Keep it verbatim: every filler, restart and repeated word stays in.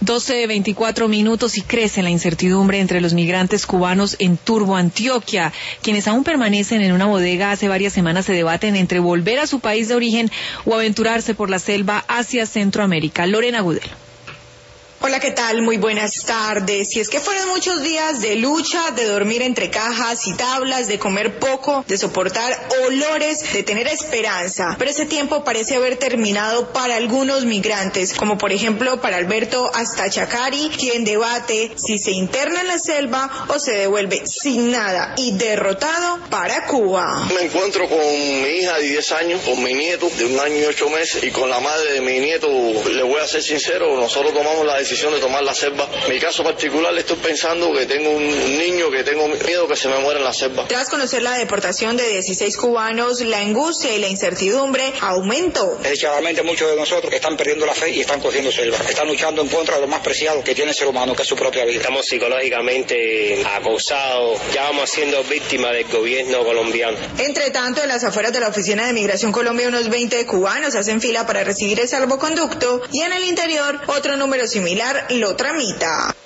doce veinticuatro minutos y crece la incertidumbre entre los migrantes cubanos en Turbo, Antioquia. Quienes aún permanecen en una bodega hace varias semanas se debaten entre volver a su país de origen o aventurarse por la selva hacia Centroamérica. Lorena Gudelo. Hola, ¿qué tal? Muy buenas tardes. Y es que fueron muchos días de lucha, de dormir entre cajas y tablas, de comer poco, de soportar olores, de tener esperanza. Pero ese tiempo parece haber terminado para algunos migrantes, como por ejemplo para Alberto Astachacari, quien debate si se interna en la selva o se devuelve sin nada y derrotado para Cuba. Me encuentro con mi hija de diez años, con mi nieto de un año y ocho meses y con la madre de mi nieto. Le voy a ser sincero, nosotros tomamos la decisión de tomar la selva. En mi caso particular estoy pensando que tengo un niño que tengo miedo que se me muera en la selva. Tras conocer la deportación de dieciséis cubanos, la angustia y la incertidumbre aumentó. Desgraciadamente muchos de nosotros están perdiendo la fe y están cogiendo selva. Están luchando en contra de lo más preciado que tiene el ser humano, que es su propia vida. Estamos psicológicamente acosados, ya vamos siendo víctimas del gobierno colombiano. Entre tanto, en las afueras de la oficina de Migración Colombia, unos veinte cubanos hacen fila para recibir el salvoconducto y en el interior otro número similar lo tramita.